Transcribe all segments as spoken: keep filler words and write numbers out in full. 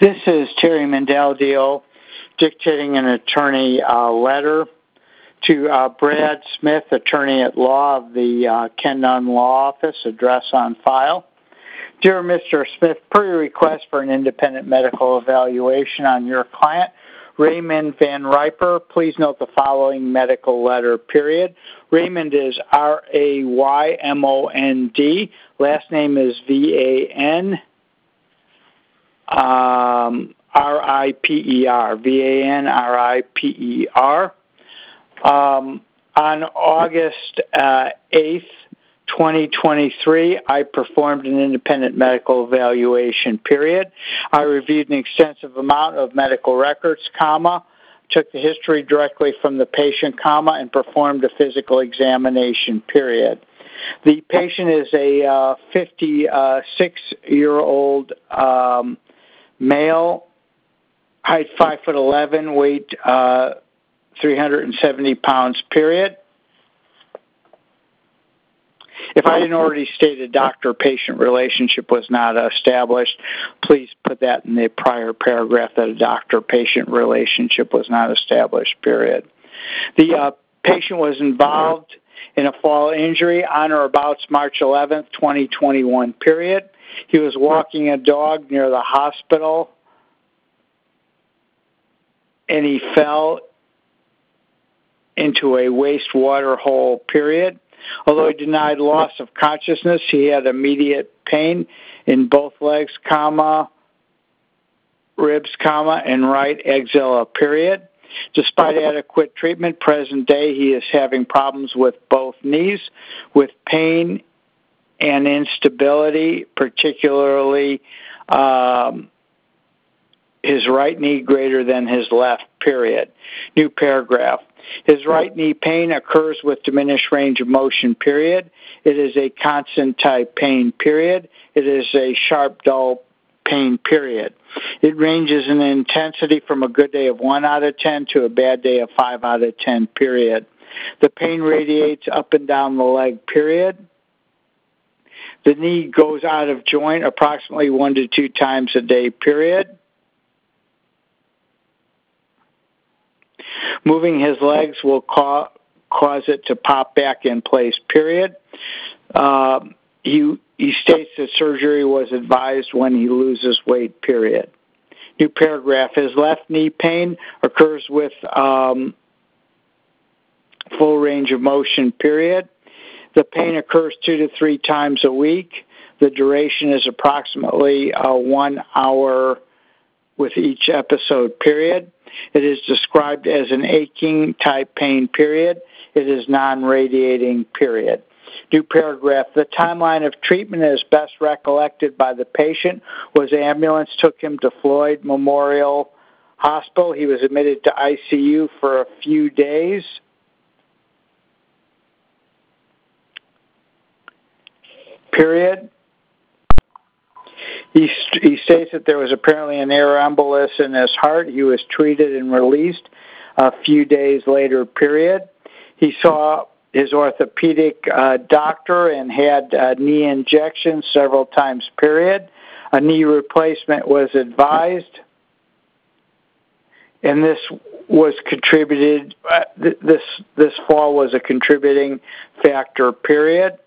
This is Terry Mendeldio dictating an attorney uh, letter to uh, Brad Smith, attorney at law of the uh, Ken Nunn Law Office, address on file. Dear Mister Smith, per your request for an independent medical evaluation on your client, Raymond Van Riper, please note the following medical letter, period. Raymond is R A Y M O N D. Last name is V A N um, R I P E R. V A N R I P E R. Um, on August uh, eighth, twenty twenty-three, I performed an independent medical evaluation, period. I reviewed an extensive amount of medical records, comma, took the history directly from the patient, comma, and performed a physical examination, period. The patient is a uh, fifty-six-year-old um, male, height five foot eleven, weight uh, three hundred seventy pounds, period. If I didn't already state a doctor-patient relationship was not established, please put that in the prior paragraph that a doctor-patient relationship was not established, period. The uh, patient was involved in a fall injury on or about March eleventh, twenty twenty-one, period. He was walking a dog near the hospital, and he fell into a wastewater hole, period. Although he denied loss of consciousness, he had immediate pain in both legs, comma, ribs, comma, and right axilla, period. Despite adequate treatment, present day, he is having problems with both knees, with pain and instability, particularly um, his right knee greater than his left, period. New paragraph. His right knee pain occurs with diminished range of motion, period. It is a constant type pain, period. It is a sharp, dull pain, period. It ranges in intensity from a good day of one out of ten to a bad day of five out of ten, period. The pain radiates up and down the leg, period. The knee goes out of joint approximately one to two times a day, period. Moving his legs will ca- cause it to pop back in place, period. Uh, he, he states that surgery was advised when he loses weight, period. New paragraph. His left knee pain occurs with um, full range of motion, period. The pain occurs two to three times a week. The duration is approximately uh, one hour with each episode, period. It is described as an aching type pain, period. It is non-radiating, period. New paragraph. The timeline of treatment as best recollected by the patient was ambulance took him to Floyd Memorial Hospital. He was admitted to I C U for a few days. Period. He, he states that there was apparently an air embolus in his heart. He was treated and released a few days later, period. He saw his orthopedic uh, doctor and had uh, knee injections several times, period. A knee replacement was advised, and this was contributed, uh, th- this, this fall was a contributing factor, period.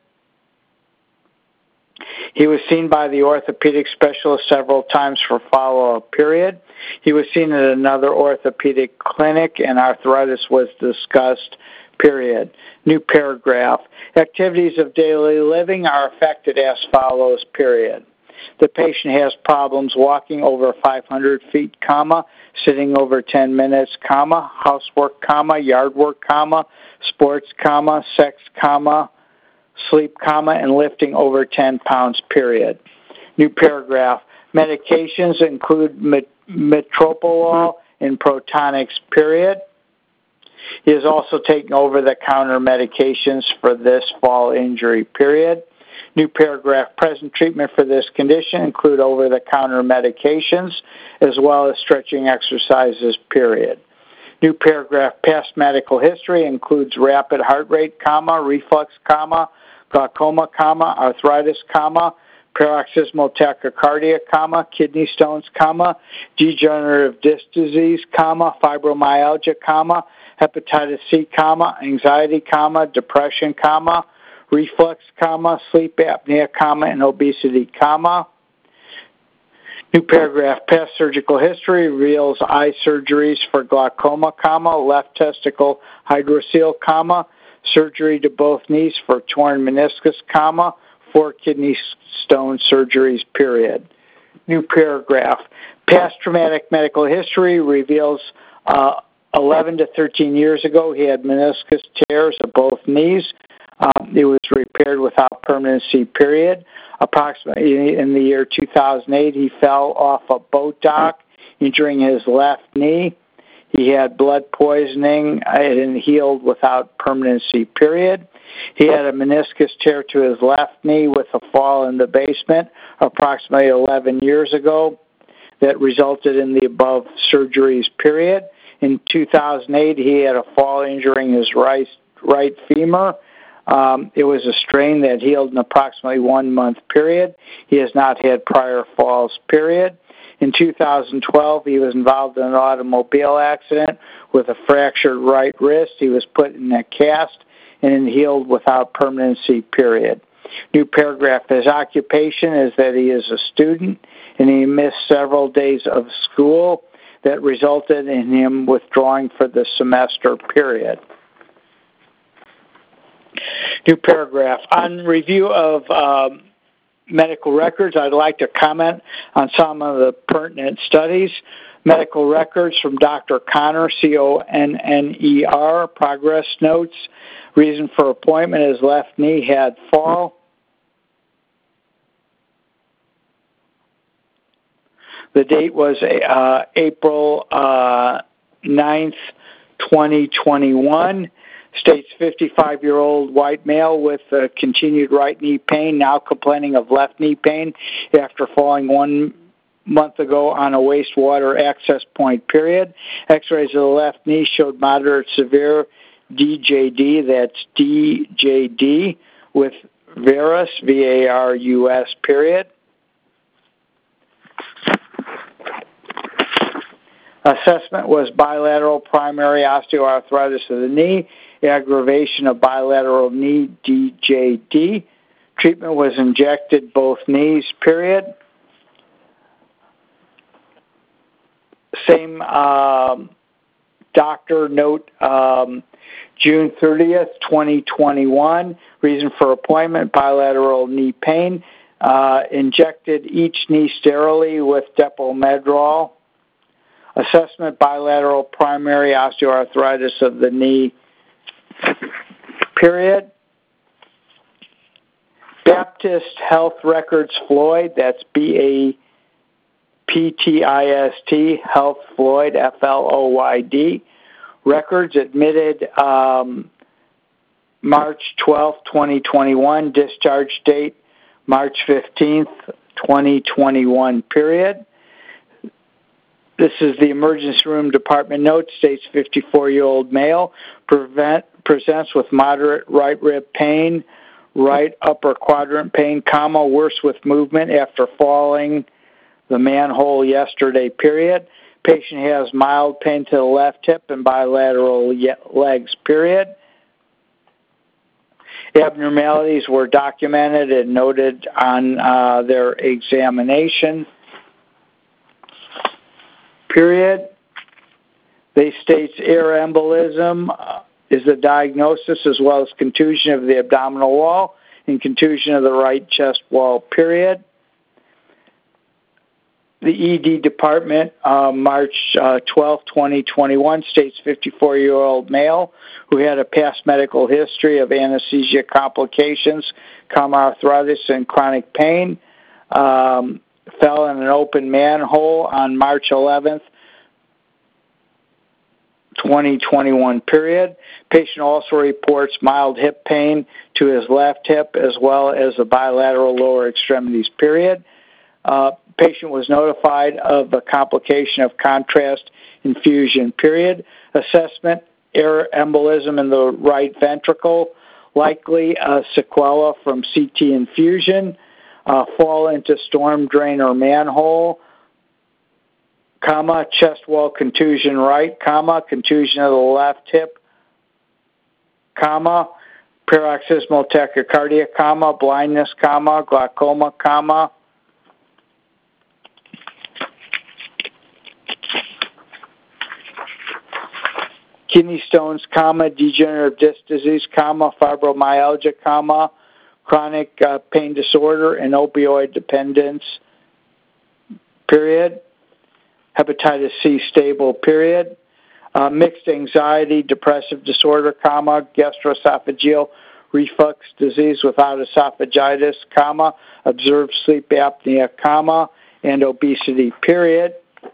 He was seen by the orthopedic specialist several times for follow-up, period. He was seen at another orthopedic clinic, and arthritis was discussed, period. New paragraph. Activities of daily living are affected as follows, period. The patient has problems walking over five hundred feet, comma, sitting over ten minutes, comma, housework, comma, yard work, comma, sports, comma, sex, comma, sleep, comma, and lifting over ten pounds, period. New paragraph. Medications include met- metoprolol and Protonix, period. He is also taking over-the-counter medications for this fall injury, period. New paragraph. Present treatment for this condition include over-the-counter medications as well as stretching exercises, period. New paragraph. Past medical history includes rapid heart rate, comma, reflux, comma, glaucoma, comma, arthritis, comma, paroxysmal tachycardia, comma, kidney stones, comma, degenerative disc disease, comma, fibromyalgia, comma, hepatitis C, comma, anxiety, comma, depression, comma, reflux, comma, sleep apnea, comma, and obesity, comma. New paragraph, past surgical history reveals eye surgeries for glaucoma, comma, left testicle hydrocele, comma, surgery to both knees for torn meniscus, comma, four kidney stone surgeries, period. New paragraph, past traumatic medical history reveals uh, eleven to thirteen years ago he had meniscus tears of both knees. Um, it was repaired without permanency, period. Approximately in the year two thousand eight, he fell off a boat dock, injuring his left knee. He had blood poisoning and healed without permanency, period. He had a meniscus tear to his left knee with a fall in the basement approximately eleven years ago that resulted in the above surgeries, period. In two thousand eight, he had a fall injuring his right, right femur. Um, it was a strain that healed in approximately one month period. He has not had prior falls, period. In two thousand twelve, he was involved in an automobile accident with a fractured right wrist. He was put in a cast and healed without permanency, period. New paragraph, his occupation is that he is a student and he missed several days of school that resulted in him withdrawing for the semester, period. New paragraph. On review of um, medical records, I'd like to comment on some of the pertinent studies. Medical records from Doctor Connor, C O N N E R, progress notes. Reason for appointment is left knee had fall. The date was uh, April uh, ninth, twenty twenty-one. States fifty-five-year-old white male with uh, continued right knee pain, now complaining of left knee pain after falling one month ago on a wastewater access point, period. X-rays of the left knee showed moderate severe D J D, that's D J D, with varus, V A R U S, period. Assessment was bilateral primary osteoarthritis of the knee, aggravation of bilateral knee D J D. Treatment was injected both knees, period. Same um, doctor note, um, June thirtieth, twenty twenty-one. Reason for appointment, bilateral knee pain. Uh, injected each knee sterilely with Depo-Medrol. Assessment, bilateral primary osteoarthritis of the knee, period. Baptist Health Records Floyd, that's B A P T I S T, Health Floyd, F L O Y D. Records admitted um, March twelfth, twenty twenty-one. Discharge date, March fifteenth, twenty twenty-one, period. This is the emergency room department note. States fifty-four-year-old male prevent, presents with moderate right rib pain, right upper quadrant pain, comma, worse with movement after falling the manhole yesterday, period. Patient has mild pain to the left hip and bilateral legs, period. Abnormalities were documented and noted on uh, their examination, period. They state air embolism uh, is the diagnosis, as well as contusion of the abdominal wall and contusion of the right chest wall, period. The E D department, uh, March uh, twelfth, twenty twenty-one, states fifty-four-year-old male who had a past medical history of anesthesia complications, comma, arthritis, and chronic pain. Um, fell in an open manhole on March eleventh, twenty twenty-one, period. Patient also reports mild hip pain to his left hip as well as the bilateral lower extremities, period. Uh, patient was notified of a complication of contrast infusion, period. Assessment, air embolism in the right ventricle, likely a sequela from C T infusion. uh, fall into storm drain or manhole, comma, chest wall contusion right, comma, contusion of the left hip, comma, paroxysmal tachycardia, comma, blindness, comma, glaucoma, comma, kidney stones, comma, degenerative disc disease, comma, fibromyalgia, comma, chronic uh, pain disorder and opioid dependence, period. Hepatitis C stable, period. Uh, mixed anxiety, depressive disorder, comma, gastroesophageal reflux disease without esophagitis, comma, observed sleep apnea, comma, and obesity, period.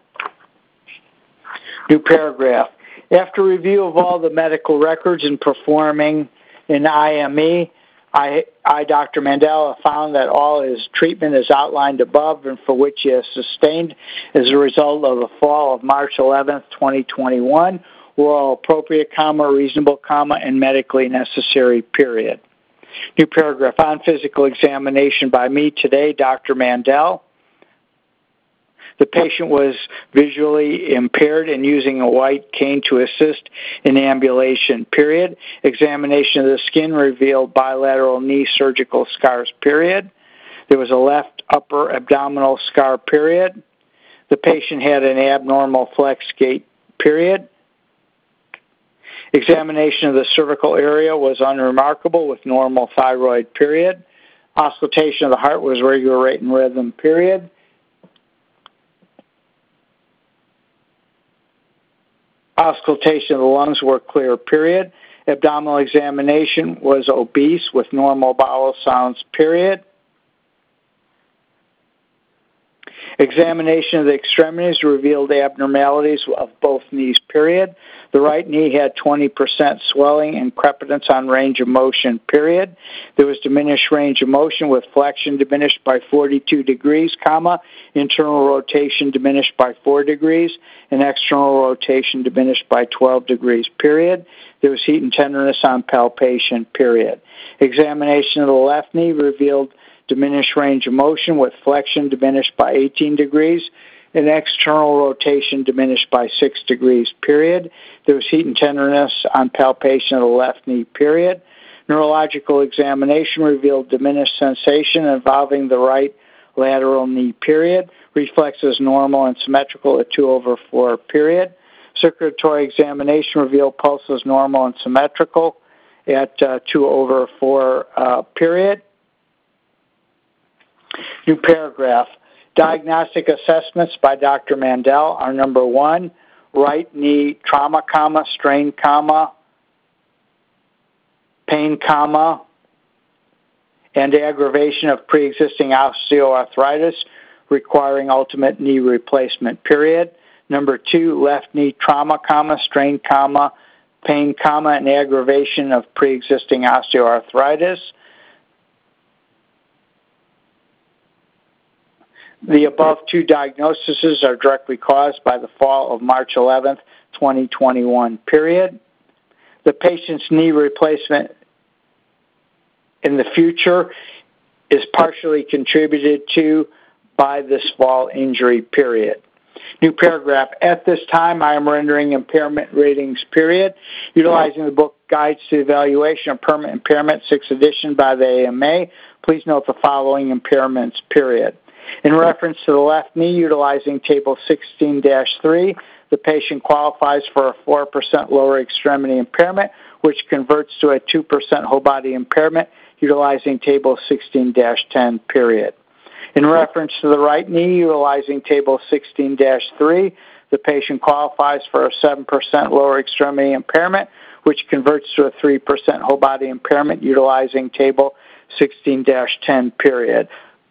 New paragraph. After review of all the medical records and performing an I M E, I, I, Doctor Mandel, found that all his treatment is outlined above and for which he has sustained as a result of the fall of March eleventh, twenty twenty-one, were all appropriate, comma, reasonable, comma, and medically necessary, period. New paragraph. On physical examination by me today, Doctor Mandel, the patient was visually impaired and using a white cane to assist in ambulation, period. Examination of the skin revealed bilateral knee surgical scars, period. There was a left upper abdominal scar, period. The patient had an abnormal flex gait, period. Examination of the cervical area was unremarkable with normal thyroid, period. Auscultation of the heart was regular rate and rhythm, period. Auscultation of the lungs were clear, period. Abdominal examination was obese with normal bowel sounds, period. Examination of the extremities revealed abnormalities of both knees, period. The right knee had twenty percent swelling and crepitance on range of motion, period. There was diminished range of motion with flexion diminished by forty-two degrees, comma, internal rotation diminished by four degrees, and external rotation diminished by twelve degrees, period. There was heat and tenderness on palpation, period. Examination of the left knee revealed diminished range of motion with flexion diminished by eighteen degrees and external rotation diminished by six degrees, period. There was heat and tenderness on palpation of the left knee, period. Neurological examination revealed diminished sensation involving the right lateral knee, period. Reflexes normal and symmetrical at two over four, period. Circulatory examination revealed pulses normal and symmetrical at uh, two over four, uh, period. New paragraph. Diagnostic assessments by Doctor Mandel are number one, right knee trauma, comma, strain, comma, pain, comma, and aggravation of pre-existing osteoarthritis requiring ultimate knee replacement, period. Number two, left knee trauma, comma, strain, comma, pain, comma, and aggravation of pre-existing osteoarthritis. The above two diagnoses are directly caused by the fall of March eleventh, twenty twenty-one, period. The patient's knee replacement in the future is partially contributed to by this fall injury, period. New paragraph. At this time, I am rendering impairment ratings, period, utilizing the book Guides to the Evaluation of Permanent Impairment, sixth edition by the A M A. Please note the following impairments, period. In reference to the left knee, utilizing Table sixteen dash three, the patient qualifies for a four percent lower extremity impairment, which converts to a two percent whole body impairment, utilizing Table sixteen dash ten, period. In reference to the right knee, utilizing Table sixteen dash three, the patient qualifies for a seven percent lower extremity impairment, which converts to a three percent whole body impairment, utilizing Table sixteen dash ten, period.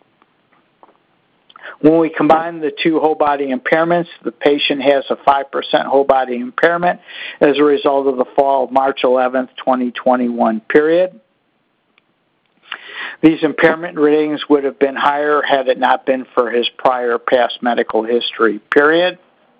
When we combine the two whole body impairments, the patient has a five percent whole body impairment as a result of the fall of March eleventh, twenty twenty-one, period. These impairment ratings would have been higher had it not been for his prior past medical history, period.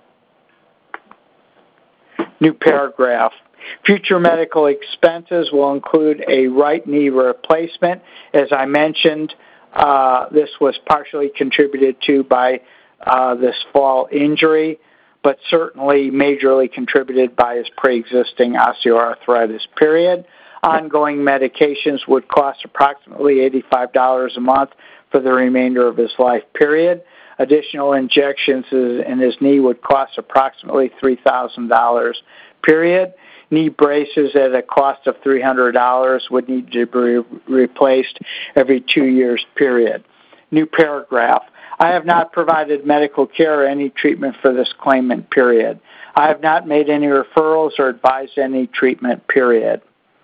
New paragraph. Future medical expenses will include a right knee replacement. As I mentioned, Uh, this was partially contributed to by uh, this fall injury, but certainly majorly contributed by his pre-existing osteoarthritis, period. Ongoing medications would cost approximately eighty-five dollars a month for the remainder of his life, period. Additional injections in his knee would cost approximately three thousand dollars, period. Knee braces at a cost of three hundred dollars would need to be replaced every two years, period. New paragraph. I have not provided medical care or any treatment for this claimant, period. I have not made any referrals or advised any treatment, period.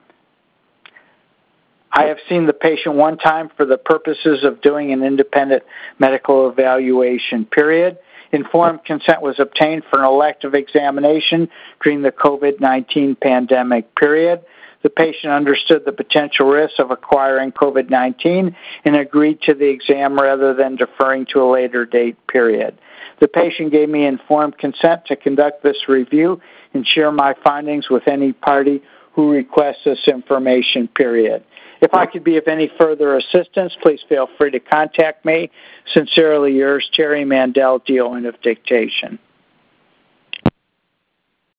I have seen the patient one time for the purposes of doing an independent medical evaluation, period. Informed consent was obtained for an elective examination during the COVID nineteen pandemic, period. The patient understood the potential risks of acquiring COVID nineteen and agreed to the exam rather than deferring to a later date, period. The patient gave me informed consent to conduct this review and share my findings with any party who requests this information, period. If I could be of any further assistance, please feel free to contact me. Sincerely yours, Terry Mandel, dealing of dictation.